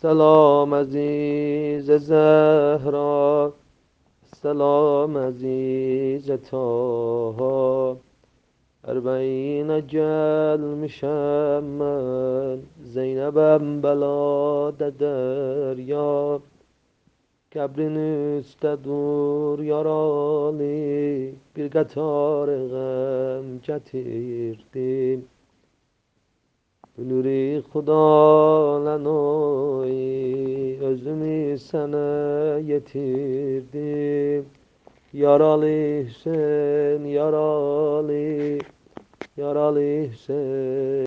سلام عزیز زهرا، سلام عزیز طاها. اربعین اجل میشم من، Zeynep'em belada derya. Kabrin üstə dur yaralı, bir qatar gəm gətirdim. Nuri Xudananoy, özümü sənə yetirdim. Yaralı Hüseyin, yaralı, yaralı Hüseyin.